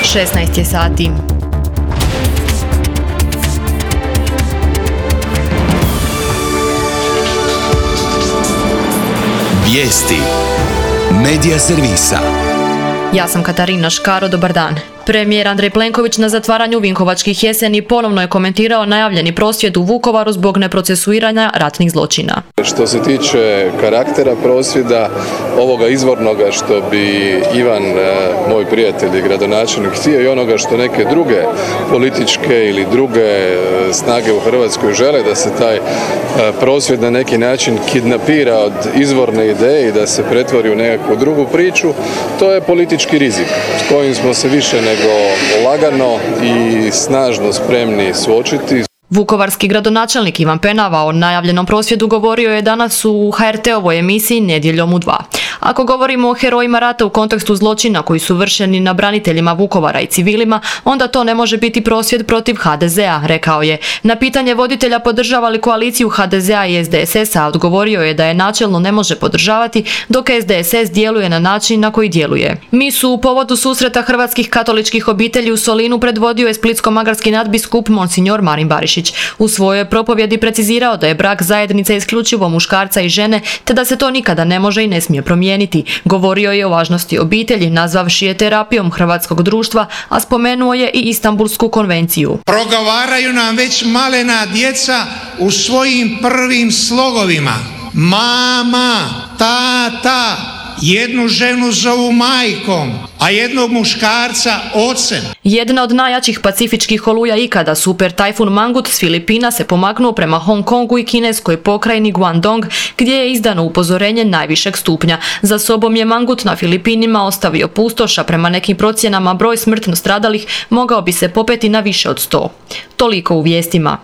16 je sati. Vijesti Medija servisa. Ja sam Katarina Škaro, dobar dan. Premijer Andrej Plenković na zatvaranju Vinkovačkih jeseni ponovno je komentirao najavljeni prosvjed u Vukovaru zbog neprocesuiranja ratnih zločina. Što se tiče karaktera prosvjeda, ovoga izvornoga što bi Ivan, moj prijatelj i gradonačelnik, htio i onoga što neke druge političke ili druge snage u Hrvatskoj žele, da se taj prosvjed na neki način kidnapira od izvorne ideje i da se pretvori u nekakvu drugu priču, to je politički rizik s kojim smo se više nego lagano i snažno spremni suočiti. Vukovarski gradonačelnik Ivan Penava o najavljenom prosvjedu govorio je danas u HRT-ovoj emisiji Nedjeljom u 2. Ako govorimo o herojima rata u kontekstu zločina koji su vršeni na braniteljima Vukovara i civilima, onda to ne može biti prosvjed protiv HDZ-a, rekao je. Na pitanje voditelja podržava li koaliciju HDZ-a i SDSS-a, odgovorio je da je načelno ne može podržavati, dok SDSS djeluje na način na koji djeluje. Misu u povodu susreta hrvatskih katoličkih obitelji u Solinu predvodio je splitsko-magarski nadbiskup Monsignor Marin Barišić. U svojoj propovjedi precizirao da je brak zajednice isključivo muškarca i žene, te da se to nikada ne može i ne smije promijeniti. Govorio je o važnosti obitelji, nazvavši je terapijom hrvatskog društva, a spomenuo je i Istanbulsku konvenciju. Progovaraju nam već malena djeca u svojim prvim slogovima. Mama, tata, jednu ženu zovu majkom, a jednog muškarca ocem. Jedna od najjačih pacifičkih oluja ikada, super tajfun Mangut s Filipina se pomaknuo prema Hong Kongu i kineskoj pokrajini Guangdong, gdje je izdano upozorenje najvišeg stupnja. Za sobom je Mangut na Filipinima ostavio pustoš, a prema nekim procjenama broj smrtno stradalih mogao bi se popeti na više od 100. Toliko u vijestima.